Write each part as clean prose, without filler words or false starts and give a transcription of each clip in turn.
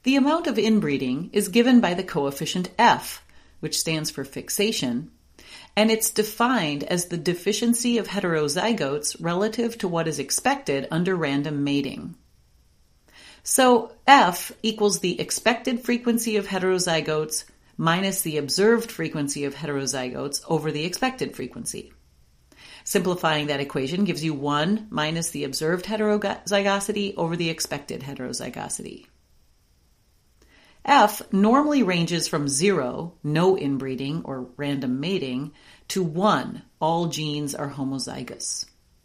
The amount of inbreeding is given by the coefficient F, which stands for fixation, and it's defined as the deficiency of heterozygotes relative to what is expected under random mating. So F equals the expected frequency of heterozygotes minus the observed frequency of heterozygotes over the expected frequency. Simplifying that equation gives you 1 minus the observed heterozygosity over the expected heterozygosity. F normally ranges from 0, no inbreeding or random mating, to 1, all genes are homozygous.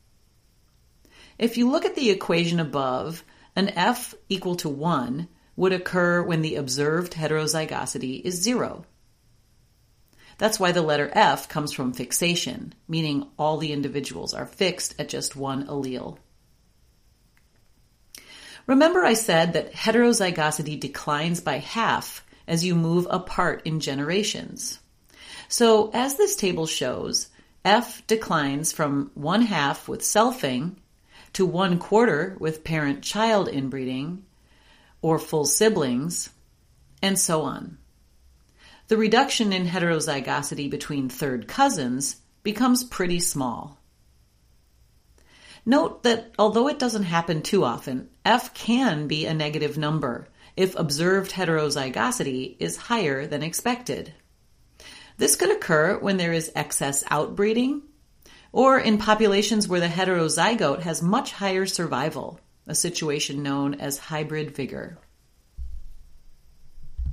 If you look at the equation above, an F equal to 1 would occur when the observed heterozygosity is 0. That's why the letter F comes from fixation, meaning all the individuals are fixed at just one allele. Remember I said that heterozygosity declines by half as you move apart in generations. So as this table shows, F declines from 1/2 with selfing to 1/4 with parent-child inbreeding or full siblings, and so on. The reduction in heterozygosity between third cousins becomes pretty small. Note that although it doesn't happen too often, F can be a negative number if observed heterozygosity is higher than expected. This could occur when there is excess outbreeding or in populations where the heterozygote has much higher survival, a situation known as hybrid vigor.